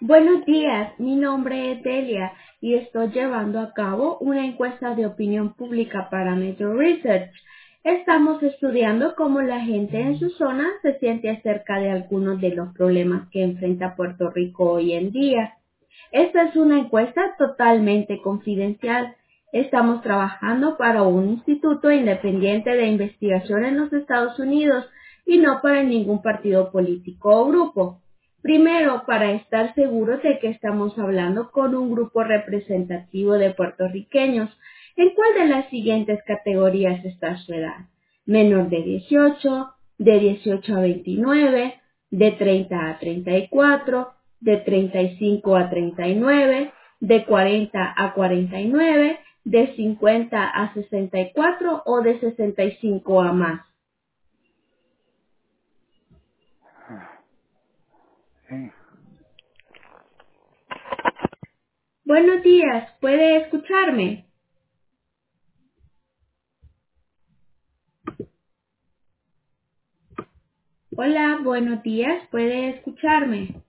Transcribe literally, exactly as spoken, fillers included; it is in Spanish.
Buenos días, mi nombre es Delia y estoy llevando a cabo una encuesta de opinión pública para Metro Research. Estamos estudiando cómo la gente en su zona se siente acerca de algunos de los problemas que enfrenta Puerto Rico hoy en día. Esta es una encuesta totalmente confidencial. Estamos trabajando para un instituto independiente de investigación en los Estados Unidos y no para ningún partido político o grupo. Primero, para estar seguros de que estamos hablando con un grupo representativo de puertorriqueños, ¿en cuál de las siguientes categorías está su edad? Menor de dieciocho, de dieciocho a veintinueve, de treinta a treinta y cuatro, de treinta y cinco a treinta y nueve, de cuarenta a cuarenta y nueve, de cincuenta a sesenta y cuatro o de sesenta y cinco a más. Sí. Buenos días, ¿puede escucharme? Hola, buenos días, ¿puede escucharme?